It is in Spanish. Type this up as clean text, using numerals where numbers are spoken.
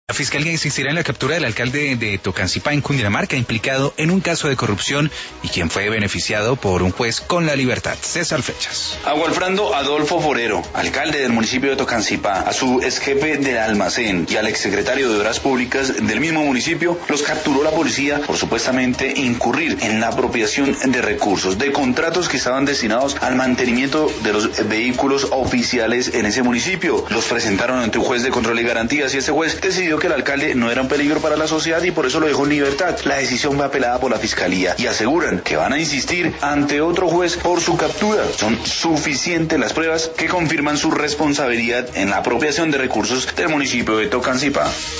La Fiscalía insistirá en la captura del alcalde de Tocancipá, en Cundinamarca, implicado en un caso de corrupción y quien fue beneficiado por un juez con la libertad. César Flechas. A Walfrando Adolfo Forero, alcalde del municipio de Tocancipá, a su exjefe de almacén y al exsecretario de Obras Públicas del mismo municipio, los capturó la policía por supuestamente incurrir en la apropiación de recursos, de contratos que estaban destinados al mantenimiento de los vehículos oficiales en ese municipio. Los presentaron ante un juez de control y garantías y este juez decidió que el alcalde no era un peligro para la sociedad y por eso lo dejó en libertad. La decisión fue apelada por la Fiscalía y aseguran que van a insistir ante otro juez por su captura. Son suficientes las pruebas que confirman su responsabilidad en la apropiación de recursos del municipio de Tocancipá.